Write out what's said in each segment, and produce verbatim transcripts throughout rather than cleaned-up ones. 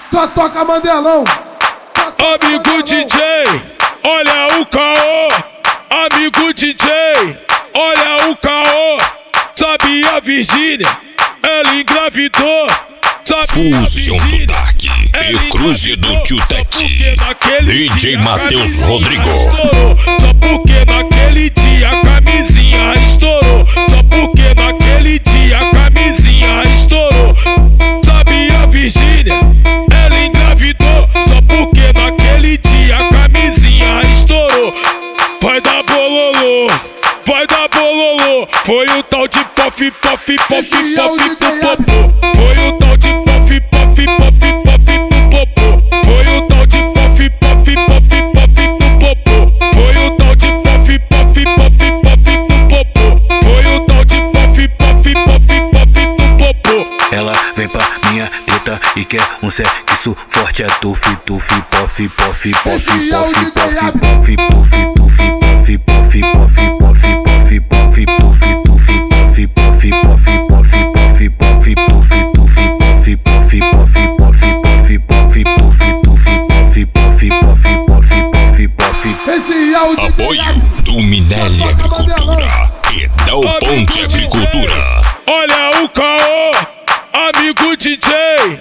Só toca Mandelão. Amigo D J, olha o caô. Amigo D J, olha o caô. Sabia Virgínia, ela engravidou. Fusion do Dark e Cruze do Tio Tete. D J Matheus Rodrigo. Só porque naquele dia a camisinha estourou. Só porque naquele dia a camisinha estourou. Sabia Virgínia, ela engravidou. Só porque naquele dia a camisinha estourou. Vai dar bololô, vai dar bololô. Foi o tal de pof, pof, pof, pof, popô. Foi o tal de pof, pof, pof, pof, popô. Foi o tal de pof, pof, pof, pof, popô. Foi o tal de pof, pof, pof, pof, popô. Foi o tal de pof, pof, pof, pof, popô. Ela vem pra minha treta e quer um sexo forte. É tuf, tuf, pof, pof, pof, pof, pof, tuf, tuf, tuf, pof, pof, pof, pof, pof, tuf, tuf, pof, pof, pof, pof, pof, pof, tuf, tuf, pof, pof, pof, pof, tuf, tuf, pof, pof, pof. Esse é o D J Apoio do Minelli Agricultura e Del Ponte Agricultura. Olha o caô, amigo D J,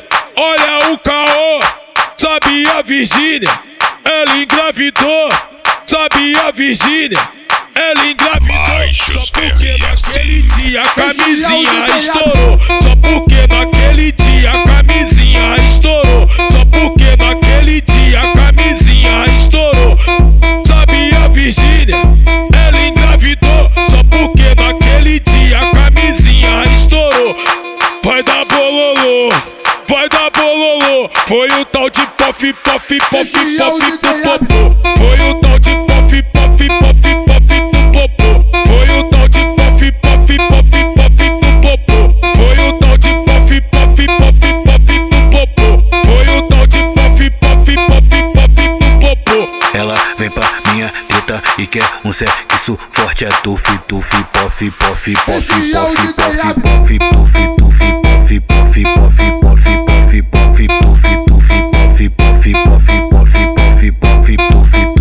olha o caô. Sabia Virgínia, ela engravidou. Sabia Virgínia, ela engravidou. Baixos Só porque R S. naquele dia a camisinha estourou. Só porque naquele dia a camisinha estourou. Só porque naquele dia a camisinha estourou. Sabia Virgínia, ela engravidou. Só porque naquele dia a camisinha estourou. Vai dar bololô, vai dar bololô. Foi o tal de pof, pof, pof, pof, popô. Foi o tal de pof, pof, pof, pof, popô. Foi o tal de pof, pof, pof, pof, popô. Foi o tal de pof, pof, pof, pof, popô. Foi o tal de pof, pof, pof, pof, popô. Ela vem pra minha treta e quer um sexo forte. É tuf, tuf, pof, pof, pof, pof, pof, pof, tuf, tuf, pof, pof, pof, pof, pof, pof, tuf, tuf, pof, pof, pof, pof, pof, pof, tuf, tuf.